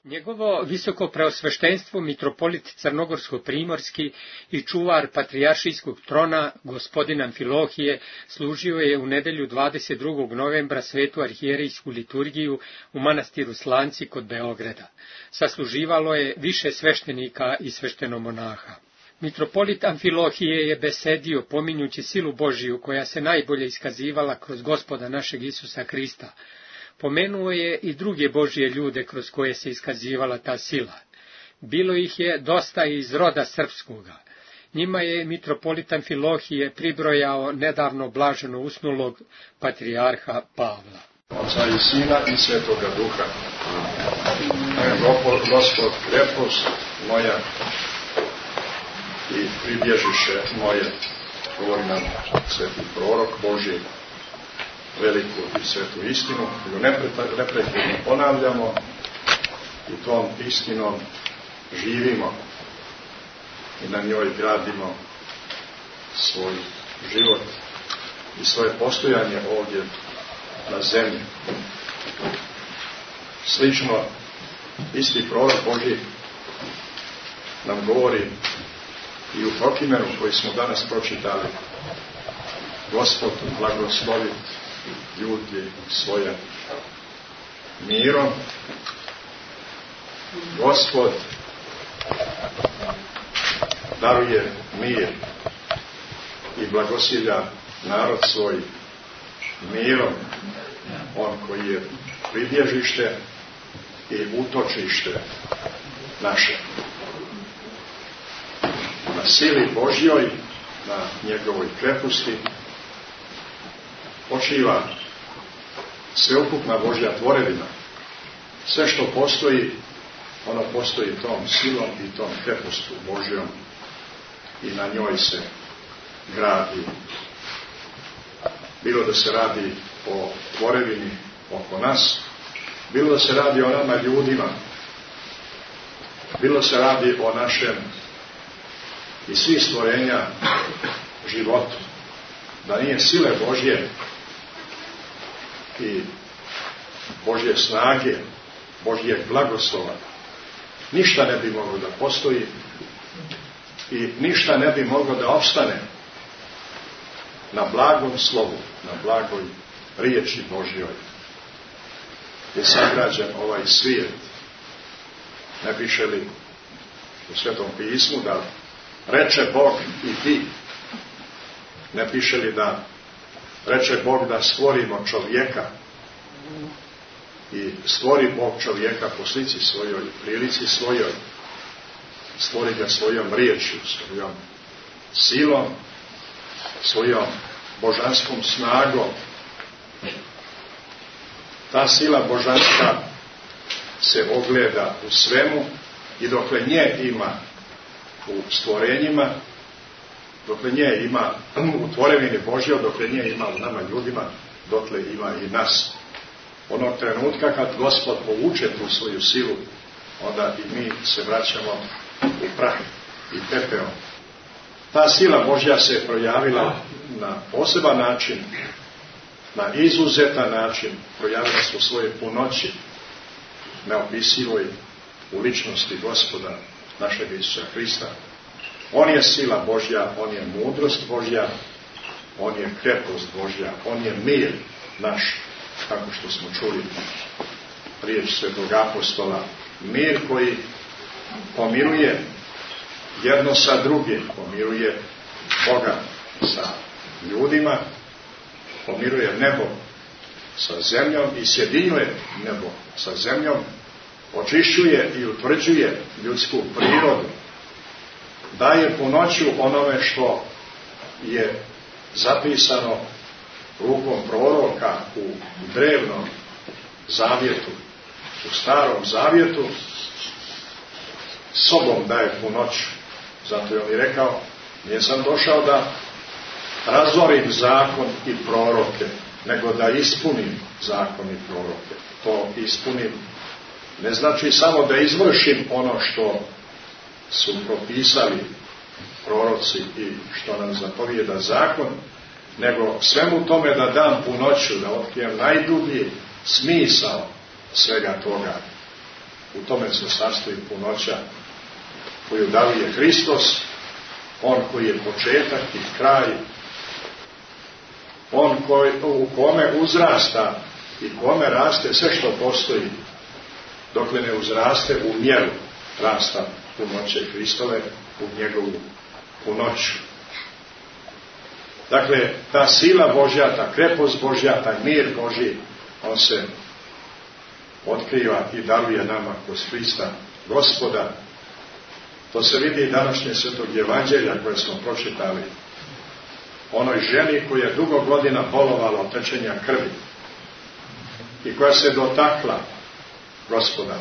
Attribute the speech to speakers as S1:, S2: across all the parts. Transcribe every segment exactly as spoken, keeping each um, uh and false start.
S1: Njegovo visoko preosveštenstvo mitropolit Crnogorsko-primorski i čuvar patrijaršijskog trona, gospodin Amfilohije, služio je u nedelju dvadeset drugog novembra svetu arhijerijsku liturgiju u manastiru Slanci kod Beograda. Sasluživalo je više sveštenika i sveštenomonaha. Mitropolit Amfilohije je besedio pominjući silu Božiju koja se najbolje iskazivala kroz Gospoda našeg Isusa Hrista. Pomenuo je i druge Božije ljude kroz koje se iskazivala ta sila. Bilo ih je dosta iz roda srpskoga. Njima je mitropolit Amfilohije pribrojao nedavno blaženo usnulog patrijarha Pavla.
S2: Oca i Sina i Svetoga Duha. Gospod, krepost moja i pribježiše moje, govori nam sveti prorok Božji, veliku i svetu istinu, koju neprekidno ponavljamo i tom istinom živimo i na njoj gradimo svoj život i svoje postojanje ovdje na zemlji. Slično, isti prorok Božji nam govori i u Prokimenu koji smo danas pročitali: Gospod blagoslovi ljudi svoje mirom. Gospod daruje mir i blagosilja narod svoj mirom. On koji je pribježište i utočište naše. Na sili Božjoj, na njegovoj kreposti počiva sveukupna Božja tvorevina. Sve što postoji, ono postoji tom silom i tom krepostu Božjom i na njoj se gradi. Bilo da se radi o tvorevini oko nas, bilo da se radi o nama ljudima, bilo da se radi o našem i svih stvorenja životu. Da nije sile Božje i Božje snage, Božjeg blagoslova, ništa ne bi moglo da postoji i ništa ne bi moglo da opstane na blagom slovu, na blagoj riječi Božjoj. Je sagrađen ovaj svijet. Ne piše li u Svetom pismu da reče Bog i ti? Ne piše li da reče Bog da stvorimo čovjeka i stvori Bog čovjeka po slici svojoj, prilici svojoj, stvori ga svojom riječju, svojom silom, svojom božanskom snagom. Ta sila božanska se ogleda u svemu i dokle nje ima u stvorenjima, dokle nje ima u tvorevini Božjoj, dokle nje ima u nama ljudima, dokle ima i nas. Onog trenutka kad Gospod povuče tu svoju silu, onda i mi se vraćamo u prah i pepeo. Ta sila Božja se projavila na poseban način, na izuzetan način, projavila se u svoje punoći, neopisivoj u ličnosti Gospoda našeg Isusa Hrista. On je sila Božja, on je mudrost Božja, on je krepost Božja, on je mir naš, kako što smo čuli riječ svetog apostola. Mir koji pomiruje jedno sa drugim, pomiruje Boga sa ljudima, pomiruje nebo sa zemljom i sjedinjuje nebo sa zemljom, očišćuje i utvrđuje ljudsku prirodu, daje punoću onome što je zapisano rukom proroka u drevnom zavjetu, u starom zavjetu, sobom daje punoću. Zato je on i rekao: nisam došao da razorim zakon i proroke, nego da ispunim zakon i proroke. To ispunim ne znači samo da izvršim ono što su propisali proroci i što nam zapovijeda zakon, nego svemu tome da dam punoću, da otkrijem najdublji smisao svega toga. u tome se sastoji punoća koju daruje Hristos, on koji je početak i kraj, on koji, u kome uzrasta i kome raste sve što postoji, dokle ne uzraste u mjeru rasta punoće Hristove, u njegovu punoću. Dakle, ta sila Božja, ta krepost Božja, taj mir Božji, on se otkriva i daruje nama kroz Hrista Gospoda. To se vidi i današnje svetog evanđelja koje smo pročitali. Onoj ženi koja je dugo godina bolovala od tečenja krvi i koja se dotakla Gospoda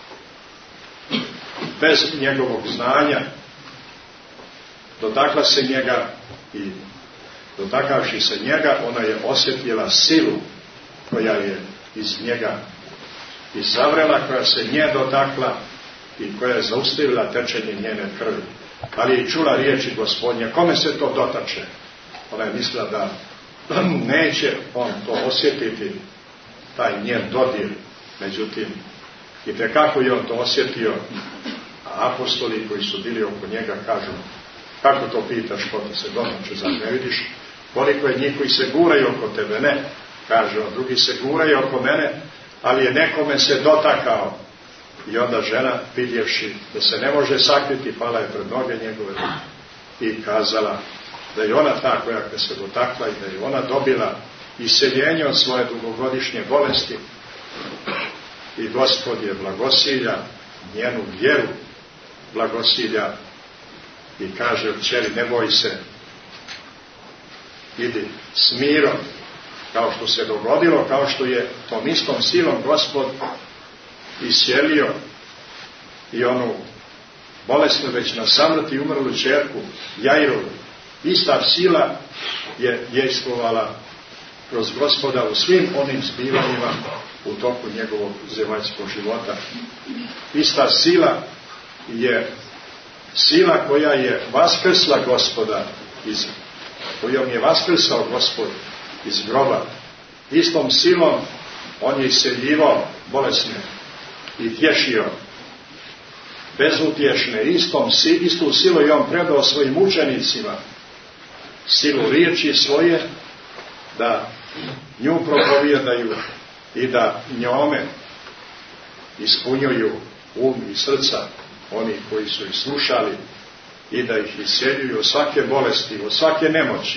S2: bez njegovog znanja, dotakla se njega i dotakavši se njega, ona je osjetila silu koja je iz njega izavrela, koja se nje dotakla i koja je zaustavila tečenje njene krvi. Ali je i čula riječi Gospodnje, kome se to dotače? Ona je mislila da neće on to osjetiti, taj njen dodir. Međutim, i tekako je on to osjetio, a apostoli koji su bili oko njega kažu, kako to pitaš, ko te se dotače, zar ne vidiš? Koliko je njih koji se guraju oko tebe? Ne, kaže on, drugi se guraju oko mene, ali je nekome se dotakao. I onda žena, vidjevši da se ne može sakriti, pala je pred noge njegove i kazala da je ona ta koja se dotakla i da je ona dobila iseljenje od svoje dugogodišnje bolesti. I Gospod je blagosilja njenu vjeru, blagosilja i kaže, kćeri, ne boj se, idi s mirom, kao što se dogodilo, kao što je tom istom silom Gospod isjelio i onu bolesnu već na samrti umrlu ćerku Jairovu. Ista sila je dejstvovala kroz Gospoda u svim onim zbivanjima u toku njegovog zemaljskog života. Ista sila je sila koja je vaskrsla Gospoda iz, kojom je vaskrsao Gospod iz groba. Istom silom on je iseljivao bolesne i tješio bezutješne. Istom, istu silu je on predao svojim učenicima, silu riječi svoje, da nju propovijedaju i da njome ispunjuju um i srca oni koji su ih slušali i da ih iseljuju od svake bolesti, od svake nemoći.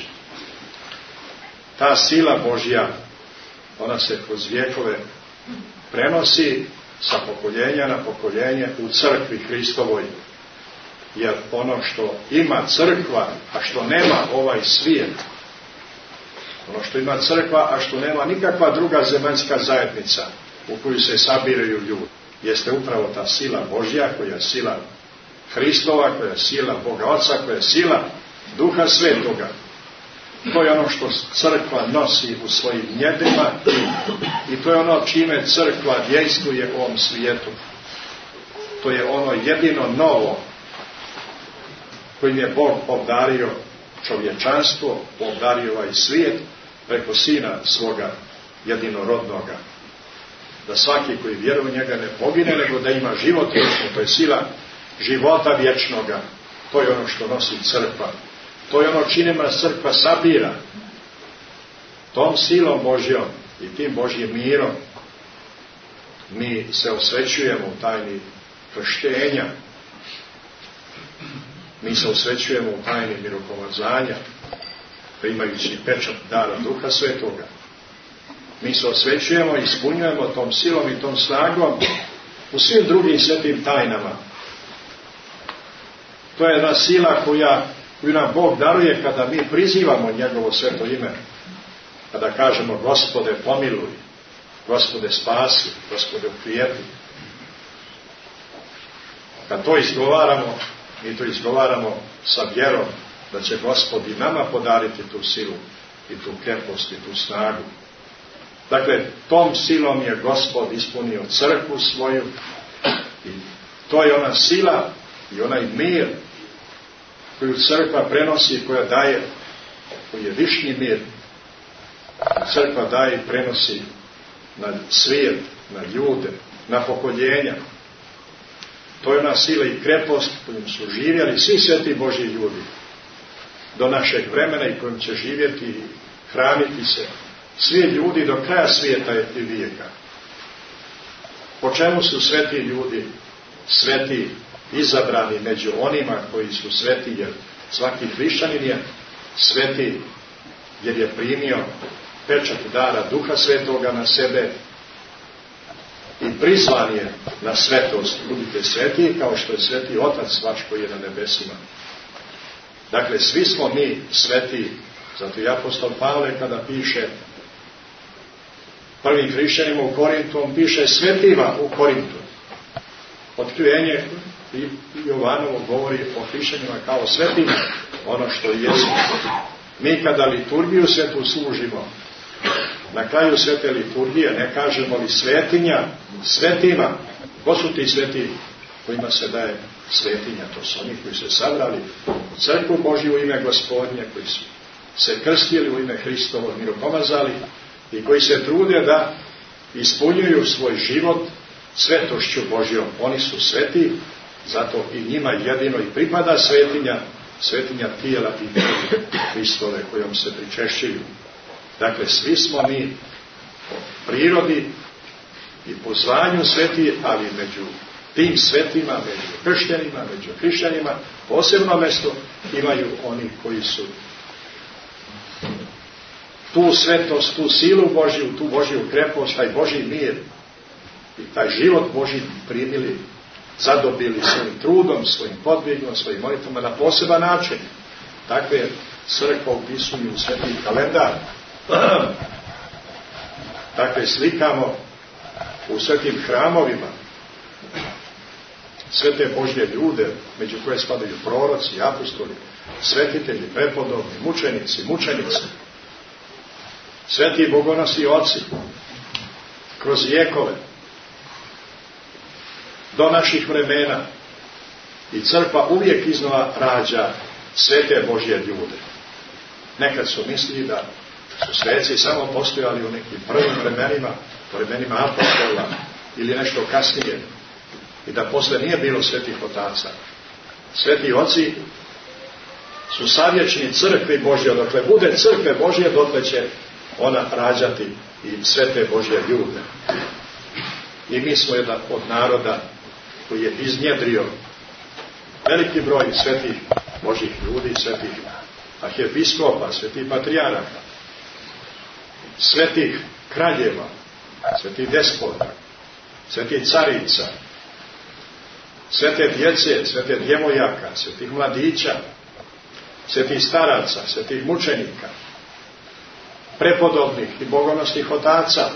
S2: Ta sila Božja, ona se kroz vjekove prenosi sa pokoljenja na pokoljenje u crkvi Hristovoj. Jer ono što ima crkva, a što nema ovaj svijet, ono što ima crkva, a što nema nikakva druga zemaljska zajednica u koju se sabiraju ljudi, jeste upravo ta sila Božja, koja je sila Hristova, koja je sila Boga Oca, koja je sila Duha Svetoga. To je ono što crkva nosi u svojim njedrima i to je ono čime crkva djeluje u ovom svijetu. To je ono jedino novo kojim je Bog obdario čovječanstvo, obdario ovaj svijet preko Sina svoga jedinorodnoga. Da svaki koji vjeruje u njega ne pogine, nego da ima život vječni. To je sila života vječnoga. To je ono što nosi crkva. To je ono činima crkva sabira. Tom silom Božjom i tim Božjim mirom mi se osvećujemo u tajni krštenja. Mi se osvećujemo u tajni mirokomazanja, primajući pečat dara Duha Svetoga. Mi se osvećujemo i ispunjujemo tom silom i tom snagom u svim drugim svetim tajnama. To je jedna sila koja, koju nam Bog daruje kada mi prizivamo njegovo sveto ime. Kada kažemo Gospode pomiluj, Gospode spasi, Gospode ukrijepi. Kad to izgovaramo, mi to izgovaramo sa vjerom da će Gospod i nama podariti tu silu i tu krepost i tu snagu. Dakle, tom silom je Gospod ispunio crkvu svoju i to je ona sila i onaj mir koju crkva prenosi, koja daje, koji je višnji mir. Crkva daje i prenosi na svijet, na ljude, na pokoljenja. To je ona sila i krepost kojim su živjeli svi sveti Božji ljudi do našeg vremena i kojim će živjeti i hraniti se svi ljudi do kraja svijeta i vijeka. Po čemu su sveti ljudi sveti izabrani među onima koji su sveti, jer svaki hrišćanin je sveti jer je primio pečat dara Duha Svetoga na sebe i prizvan je na svetost. Budite sveti kao što je sveti Otac vaš koji je na nebesima. Dakle, svi smo mi sveti. Zato i apostol Pavle kada piše prvim hrišćanima u Korintu, on piše svetima u Korintu. Otkrivenje Jovanovo govori o hrišćanima kao svetima, ono što jesu. Mi kada liturgiju svetu služimo, na kraju svete liturgije ne kažemo li svetinja, svetima. Ko su ti sveti kojima se daje svetinja? To su oni koji se sabrali u crkvu Božju u ime Gospodnje, koji su se krstili u ime Hristovo, miropomazali i koji se trude da ispunjuju svoj život svetošću Božjom. Oni su sveti, zato i njima jedino i pripada svetinja, svetinja tijela i krvi Hristove kojom se pričešćuju. Dakle, svi smo mi po prirodi i po zvanju sveti, ali među tim svetima, među kršćanima, među hrišćanima, posebno mjesto imaju oni koji su tu svetost, tu silu Božju, tu Božju krepost, taj Božji mir i taj život Božji primili, zadobili svojim trudom, svojim podvigom, svojim molitvama na poseban način. Takve crkva upisuju u sveti kalendar. Takve slikamo u svetim hramovima. Svete Božje ljude, među koje spadaju proroci, apostoli, svetitelji, prepodobni, mučenici, mučenici, sveti bogonosni oci, kroz vjekove, do naših vremena. I crkva uvijek iznova rađa svete Božje ljude. Nekad su mislili da su sveci samo postojali u nekim prvim vremenima, vremenima apostola ili nešto kasnije, i da posle nije bilo svetih otaca. Sveti oci su savječni crkvi Božje, dokle bude crkve Božje, dotle će ona rađati i svete Božje ljude. I mi smo jedan od naroda koji je iznjedrio veliki broj svetih Božjih ljudi, svetih arhiepiskopa, svetih patrijaraka, svetih kraljeva, svetih despota, svetih carica, svete djece, svete djevojaka, svetih mladića, svetih staraca, svetih mučenika, prepodobnih i bogonosnih otaca.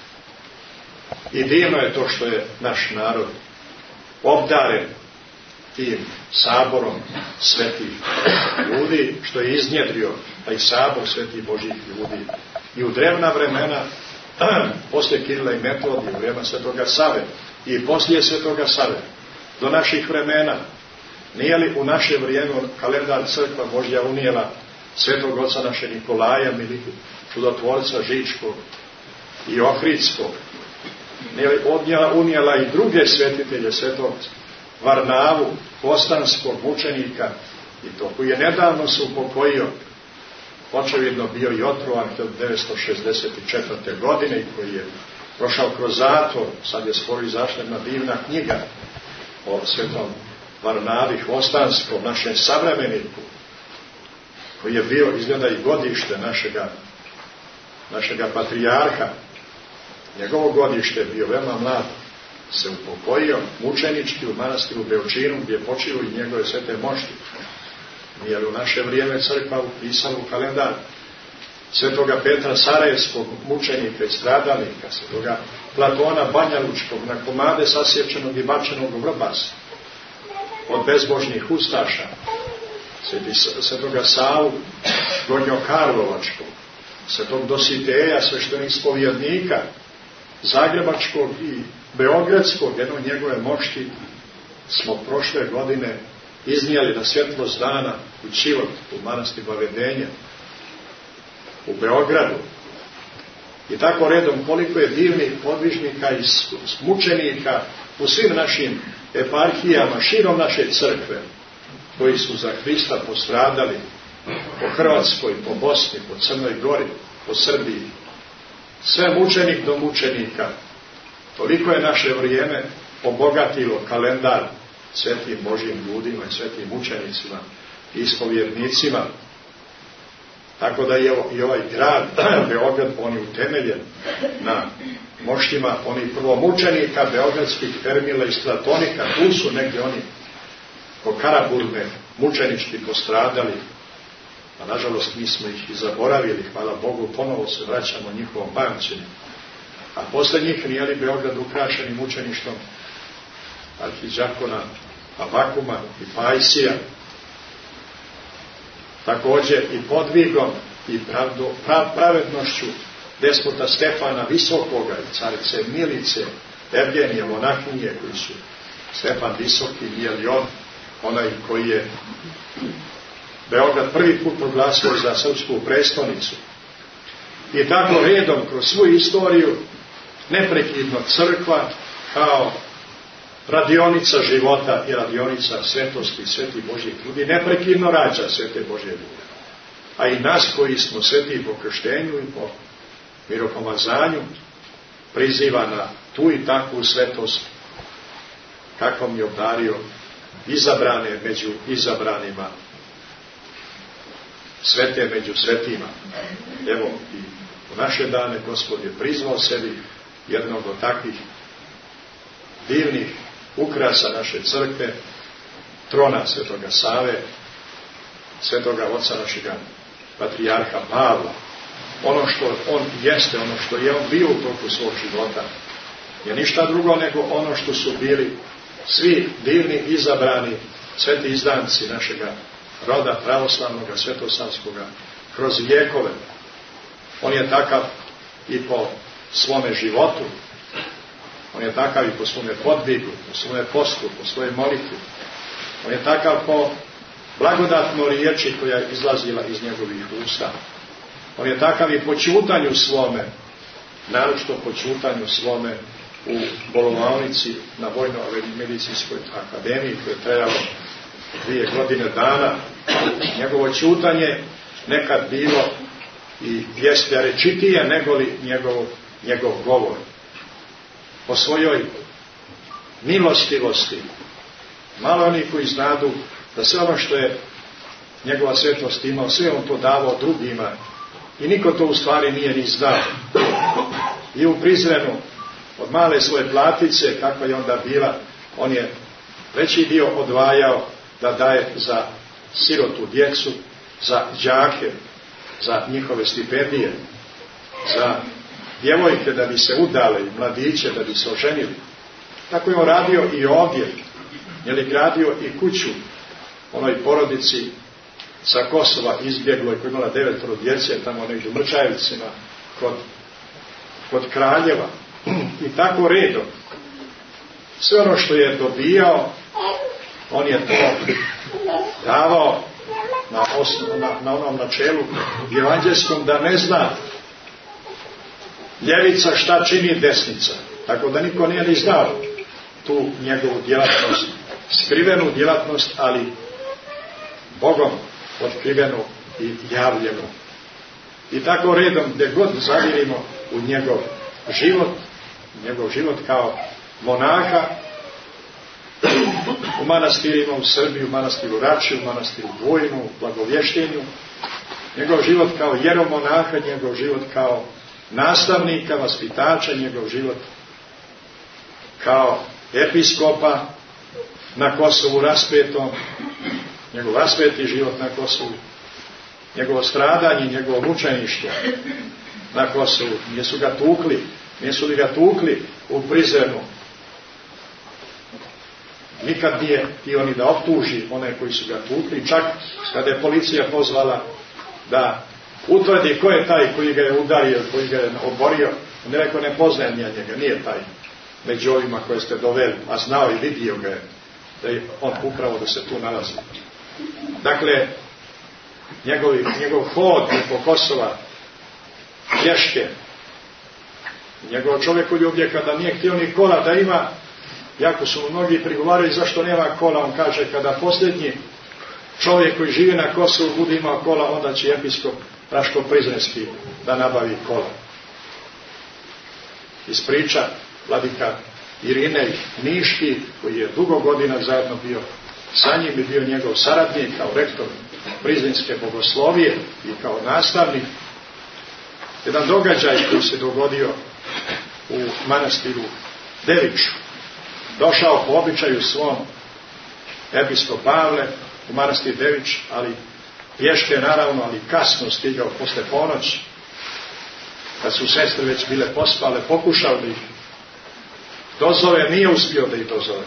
S2: I divno je to što je naš narod obdaren tim saborom svetih ljudi, što je iznjedrio taj sabor svetih Božjih ljudi. I u drevna vremena, poslije Kirila i Metodija, u vremena Svetoga Save i poslije Svetoga Save, do naših vremena, nije li u naše vrijeme kalendar crkva Božja unijela svetog oca naše Nikolaja, čudotvorca Žičkog i Ohridskog, nije li odnijela, unijela i druge svetitelje, svetog Varnavu, Postanskog mučenika, i to koji je nedavno se upokojio, očevidno bio i otrovan hiljadu devetsto šezdeset četvrte. godine i koji je prošao kroz zatvor. Sad je skoro izašla jedna divna knjiga o svetom Varnavi Hvostanskom, našem savremeniku, koji je bio, izgleda, i godište našega, našega patrijarha. Njegovo godište je bio veoma mlad, se upokojio mučenički u manastiru Beočinu, gdje je počeo i njegove svete mošti. Jer u naše vrijeme crkva upisala u kalendar svetoga Petra Sarajevskog, mučenika i stradalnika, svetoga Platona Banjalučkog, na komade sasječenog i bačenog u Vrbas od bezbožnih ustaša, svetoga Savu Gornjokarlovačkog, svetog Dositeja, sveštenih spovijednika Zagrebačkog i Beogradskog, jedno njegove mošti smo prošle godine iznijeli na svjetlost dana u Čilot, u manastir Vavedenja, u Beogradu. I tako redom koliko je divnih podvižnika i mučenika u svim našim eparhijama, širom naše crkve, koji su za Hrista postradali po Hrvatskoj, po Bosni, po Crnoj Gori, po Srbiji. Sve mučenik do mučenika. Toliko je naše vrijeme obogatilo kalendar svetim Božjim ljudima i svetim mučenicima i ispovjednicima. Tako da je i ovaj grad Beograd, on je utemeljen na moštima onih prvo mučenika beogradskih Ermila i Stratonika. Tu su negdje oni ko Karaburme mučenički postradali, a nažalost mi smo ih i zaboravili, hvala Bogu, ponovo se vraćamo njihovom pamćenju. A posle njih nije li Beograd ukrašen mučeništvom arhidžakona Avakuma i Pajsija, također i podvigom i pravdo, prav, pravednošću despota Stefana Visokoga i carice Milice, Evgenije, monahinje, koji su Stefan Visoki, nije li on onaj koji je Beograd prvi put proglasio za srpsku prestonicu. I tako redom kroz svu istoriju neprekidno crkva kao radionica života i radionica svetosti i svetih Božjih ljudi neprekidno rađa svete Božje ljude. A i nas koji smo sveti po krštenju i po miropomazanju priziva na tu i takvu svetost kakvom je obdario izabrane među izabranima, svete među svetima. Evo i u naše dane Gospod je prizvao sebi jednog od takvih divnih ukrasa naše crkve, trona Svetoga Save, Svetoga Oca našega patrijarha Pavla. Ono što on jeste, ono što je on bio u toku svog života, je ništa drugo nego ono što su bili svi divni izabrani sveti izdanci našega roda pravoslavnoga, svetosavskoga, kroz vijekove. On je takav i po svome životu, on je takav i po svome podvigu, po svome postu, po svojoj molitvi. On je takav po blagodatnoj riječi koja je izlazila iz njegovih usta. On je takav i po ćutanju svome, naročito po ćutanju svome u bolovannici na Vojno-medicinskoj akademiji, koje je trajalo dvije godine dana. Njegovo ćutanje nekad bilo i jeste rečitije nego li njegov, njegov govor. Po svojoj milostivosti, malo oni koji znadu da sve ono što je njegova svetost imao, sve on to davao drugima i niko to u stvari nije ni znao. I u Prizrenu od male svoje platice, kakva je onda bila, on je veći dio odvajao da daje za sirotu djecu, za đake, za njihove stipendije, za djevojke da bi se udale i mladiće da bi se oženili. Tako je on radio i ovdje, jer je gradio i kuću onoj porodici sa Kosova izbjegloj koja imala devetoro djece tamo negdje u Mrčajevcima kod, kod Kraljeva. I tako redom. Sve ono što je dobijao, on je to davao na, osnovu, na, na onom načelu evanđelskom da ne zna ljevica šta čini desnica. Tako da niko nije ni znao tu njegovu djelatnost, skrivenu djelatnost, ali Bogom otkrivenu i javljenu. I tako redom, gdje god zavirimo u njegov život, njegov život kao monaha, u manastirima u Srbiji, u manastiru Rači, u manastiru Vojnu, u Blagovještenju, njegov život kao jeromonaha, njegov život kao nastavnika, vaspitača, njegov život kao episkopa na Kosovu raspetom, njegov raspeti život na Kosovu, njegovo stradanje, njegovo mučeništvo na Kosovu. Nisu ga tukli, nisu li ga tukli u Prizrenu. Nikad nije htio ni da optuži one koji su ga tukli, čak kada je policija pozvala da utvrdi ko je taj koji ga je udario, koji ga je oborio, on je rekao, ne poznajem ja njega, nije taj među ovima koje ste doveli, a znao i vidio ga je da je on upravo da se tu nalazi. Dakle, njegov, njegov hod po Kosova, pješke, Njegovo čovjekoljublje, kada nije htio ni kola da ima, jako su mnogi prigovarali zašto nema kola, on kaže kada posljednji čovjek koji živi na Kosovu bude imao kola, onda će episkop Raško-Prizrenski da nabavi kola. Iz priča vladika Irinej Niški, koji je dugo godina zajedno bio sa njim i bio njegov saradnik kao rektor Prizrenske bogoslovije i kao nastavnik. Jedan događaj koji se dogodio u manastiru Deviću. Došao po običaju svom episkop Pavle u manastir Dević, ali pješke naravno, ali kasno stigao posle ponoći, kad su sestre već bile pospale, pokušao da ih dozove, nije uspio da ih dozove.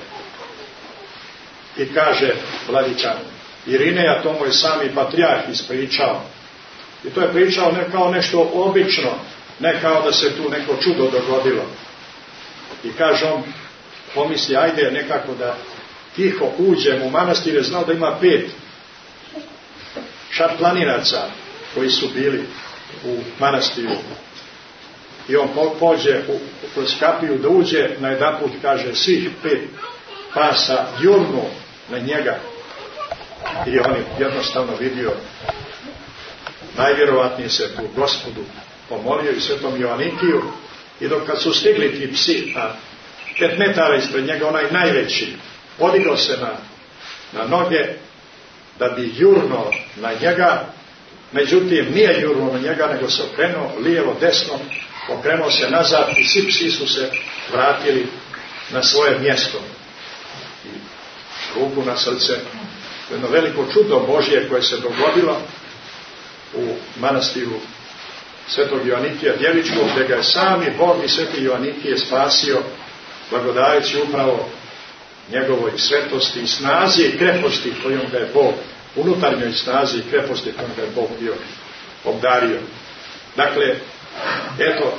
S2: I kaže vladika Irineja, to mu je sami patrijarh ispričao. I to je pričao ne kao nešto obično, ne kao da se tu neko čudo dogodilo. I kaže on, pomisli, ajde nekako da tiho uđem u manastir, je znao da ima pet šarplaninaca koji su bili u manastiru. I on pođe u, kroz kapiju da uđe, na jedan put kaže, svih pet pasa jurnu na njega. I on je jednostavno vidio, najvjerovatnije se tu Gospodu pomolio i svetom Joanikiju. I dok kad su stigli ti psi, a pet metara ispred njega, onaj najveći, podigao se na, na noge da bi jurno na njega, međutim nije jurno na njega, nego se okrenuo lijevo, desno, okrenuo se nazad i svi psi su se vratili na svoje mjesto. I ruku na srce, jedno veliko čudo Božje koje se dogodilo u manastiru svetog Joanikija Djevičkog, gdje ga je sami Bog i sveti Joanikije spasio, blagodajući upravo njegovoj svetosti i snazi i kreposti kojom ga je Bog, unutarnjoj snazi i kreposti kojom ga je Bog bio obdario. Dakle, eto,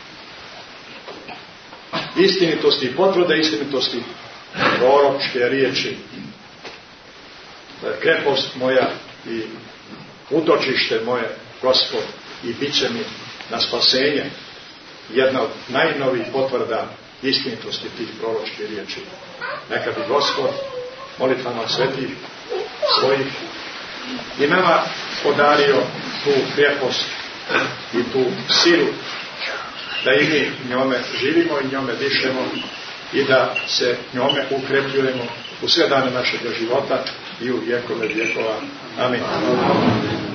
S2: istinitosti i potvrde istinitosti proročke riječi. Krepost moja i utočište moje, Gospod, i bit će mi na spasenje, jedna od najnovijih potvrda istinitosti tih proročkih riječi. Neka bi Gospod molitvama svetih svojih i nama podario tu krepost i tu silu da i mi njome živimo i njome dišemo i da se njome ukrepljujemo u sve dane našeg života i u vjekove vjekova. Amin.